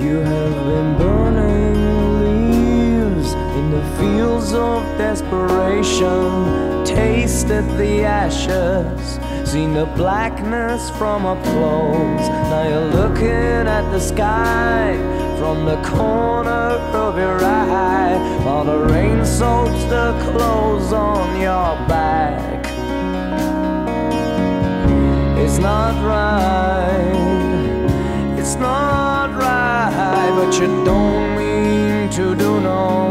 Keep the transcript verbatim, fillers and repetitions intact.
You have been burning leaves in the fields of desperation, tasted the ashes, seen the blackness from up close. Now you're looking at the sky from the corner of your eye, while the rain soaks the clothes on your back. It's not right, it's not right, but you don't mean to do no